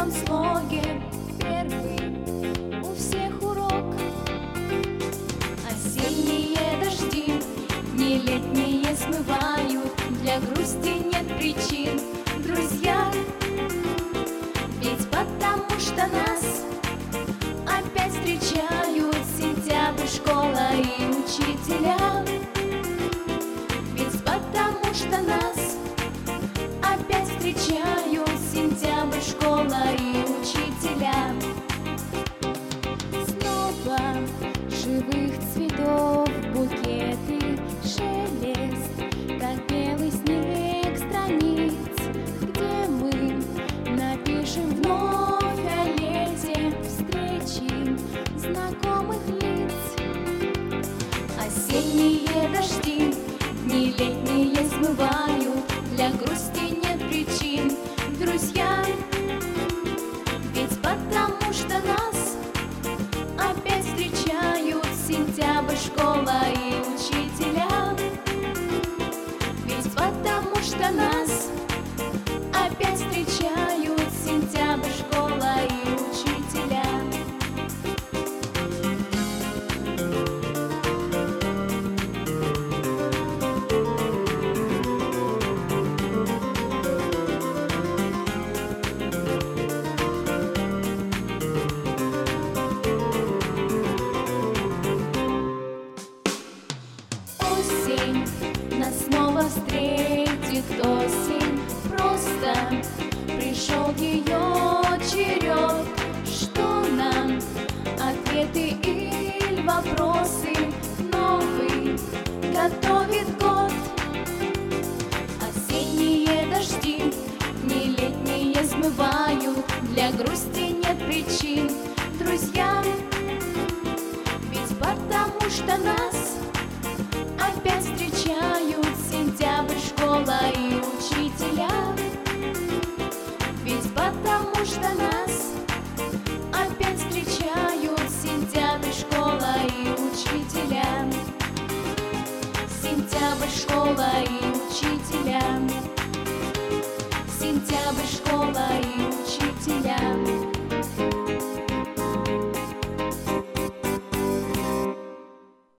первом слоге первый у всех урок. Осенние дожди, дни летние смывают, для грусти нет причин, друзья. Ведь потому что нас опять встречают сентябрь, школа и учителя. Ведь потому что нас опять встречают сентябрь, школа и учителя. Снова живых цветов букеты, шелест, как белый снег страниц, где мы напишем вновь о лете, встречи знакомых лиц. Осенние дожди, дни летние смывают, для грусти нет причин, друзья. Ведь потому что нас опять встречают сентябрь, школа и учителя. Ведь потому что нас опять встречают сентябрь, школа и учителя. Осень нас снова встретит, осень, просто пришел ее черед. Что нам ответы или вопросы новый готовит год? Осенние дожди, дни летние смывают, для грусти нет причин, друзья. Ведь потому что нас опять встречают сентябрь, школа и учителя. Ведь потому что нас опять встречают сентябрь, школа и учителя. Сентябрь, школа и учителя. Сентябрь, школа и учителя.